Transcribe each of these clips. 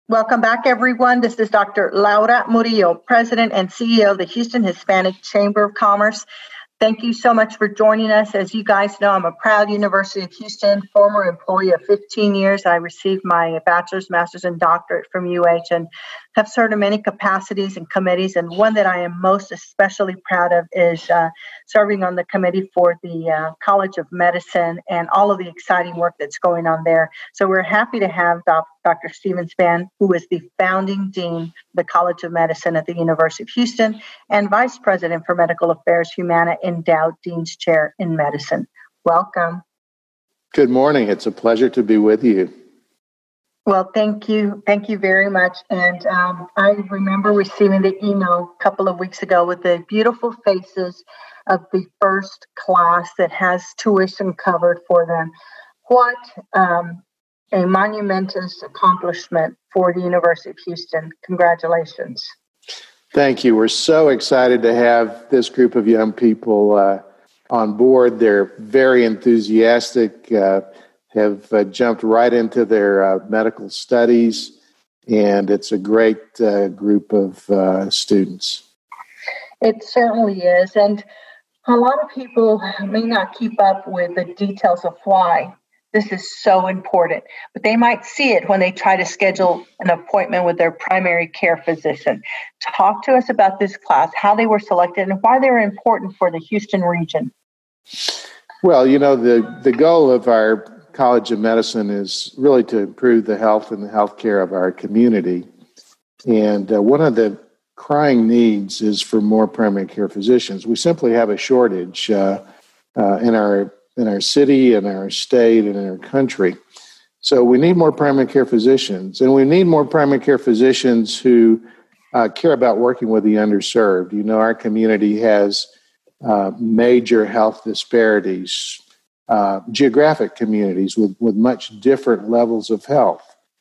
Welcome back, everyone. This is Dr. Laura Murillo, President and CEO of the Houston Hispanic Chamber of Commerce. Thank you so much for joining us. As you guys know, I'm a proud University of Houston former employee of 15 years. I received my bachelor's, master's, and doctorate from UH and have served in many capacities and committees. And one that I am most especially proud of is serving on the committee for the College of Medicine and all of the exciting work that's going on there. So we're happy to have Dr. Steven Spann, who is the founding dean of the College of Medicine at the University of Houston and Vice President for Medical Affairs, Humana Endowed Dean's Chair in Medicine. Welcome. Good morning. It's a pleasure to be with you. Well, thank you. Thank you very much. And I remember receiving the email a couple of weeks ago with the beautiful faces of the first class that has tuition covered for them. What a monumentous accomplishment for the University of Houston. Congratulations. Thank you. We're so excited to have this group of young people on board. They're very enthusiastic, have jumped right into their medical studies, and it's a great group of students. It certainly is. And a lot of people may not keep up with the details of why this is so important, but they might see it when they try to schedule an appointment with their primary care physician. Talk to us about this class, how they were selected, and why they're important for the Houston region. Well, you know, the goal of our College of Medicine is really to improve the health and the health care of our community. And one of the crying needs is for more primary care physicians. We simply have a shortage in our city, in our state, and in our country. So we need more primary care physicians, and we need more primary care physicians who care about working with the underserved. You know, our community has major health disparities, geographic communities with much different levels of health.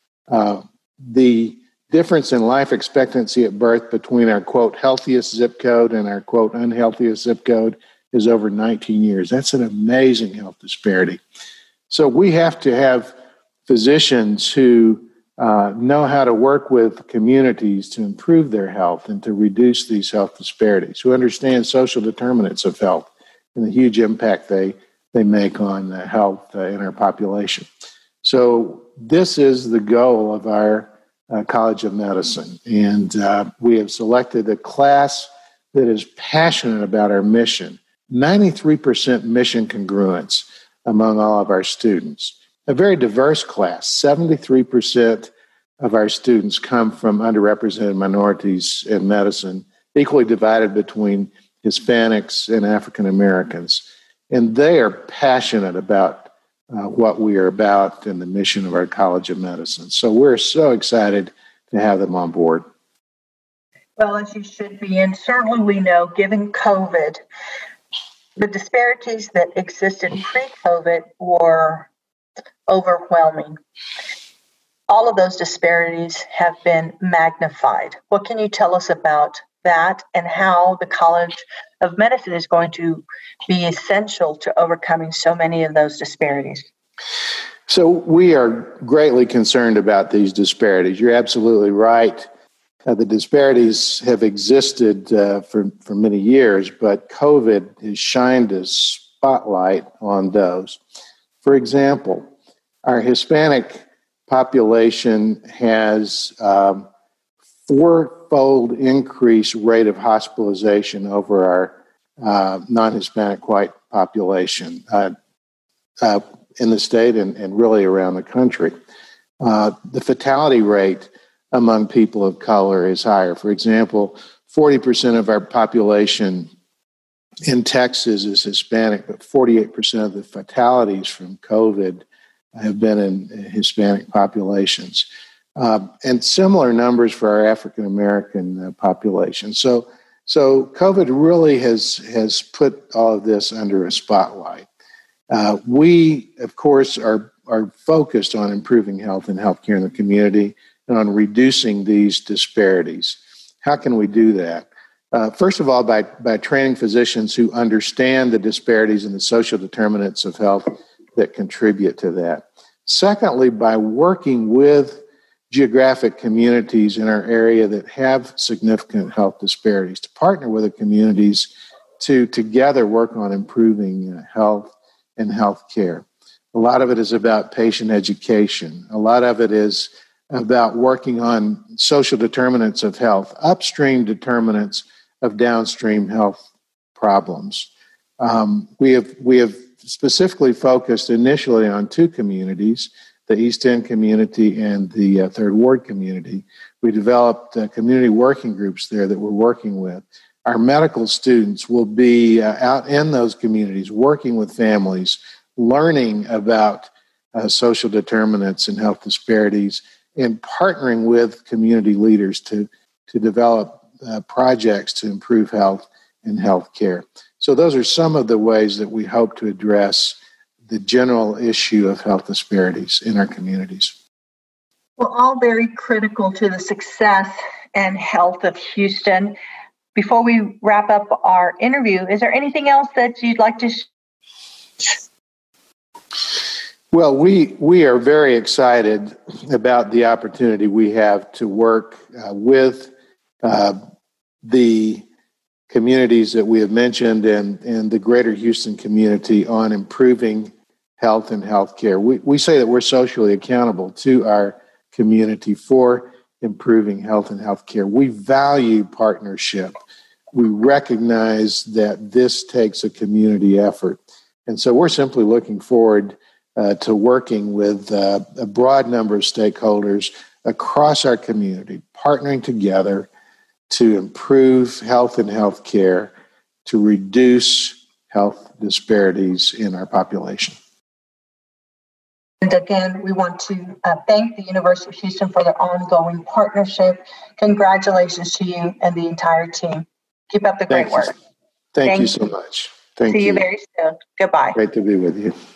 The difference in life expectancy at birth between our, quote, healthiest zip code and our, quote, unhealthiest zip code is over 19 years. That's an amazing health disparity. So we have to have physicians who know how to work with communities to improve their health and to reduce these health disparities, who understand social determinants of health and the huge impact they make on health in our population. So this is the goal of our College of Medicine. And we have selected a class that is passionate about our mission. 93% mission congruence among all of our students. A very diverse class. 73% of our students come from underrepresented minorities in medicine, equally divided between Hispanics and African Americans. And they are passionate about what we are about and the mission of our College of Medicine. So we're so excited to have them on board. Well, as you should be. And certainly we know, given COVID, the disparities that existed pre-COVID were overwhelming. All of those disparities have been magnified. What can you tell us about that and how the College of Medicine is going to be essential to overcoming so many of those disparities? So we are greatly concerned about these disparities. You're absolutely right. The disparities have existed for many years, but COVID has shined a spotlight on those. For example, our Hispanic population has fourfold increased rate of hospitalization over our non-Hispanic white population in the state and really around the country. The fatality rate among people of color is higher. For example, 40% of our population in Texas is Hispanic, but 48% of the fatalities from COVID have been in Hispanic populations. And similar numbers for our African American population. So COVID really has put all of this under a spotlight. We, of course, are focused on improving health and healthcare in the community and on reducing these disparities. How can we do that? First of all, by training physicians who understand the disparities and the social determinants of health that contribute to that. Secondly, by working with geographic communities in our area that have significant health disparities, to partner with the communities to together work on improving health and health care. A lot of it is about patient education. A lot of it is about working on social determinants of health, upstream determinants of downstream health problems. We have specifically focused initially on two communities, the East End community and the Third Ward community. We developed community working groups there that we're working with. Our medical students will be out in those communities working with families, learning about social determinants and health disparities, and partnering with community leaders to develop projects to improve health and health care. So those are some of the ways that we hope to address the general issue of health disparities in our communities. Well, all very critical to the success and health of Houston. Before we wrap up our interview, is there anything else that you'd like to Well, we are very excited about the opportunity we have to work with the communities that we have mentioned and the greater Houston community on improving health and health care. We say that we're socially accountable to our community for improving health and health care. We value partnership. We recognize that this takes a community effort. And so we're simply looking forward to working with a broad number of stakeholders across our community, partnering together to improve health and health care, to reduce health disparities in our population. And again, we want to thank the University of Houston for their ongoing partnership. Congratulations to you and the entire team. Keep up the great work. Thank you so much. See you very soon. Goodbye. Great to be with you.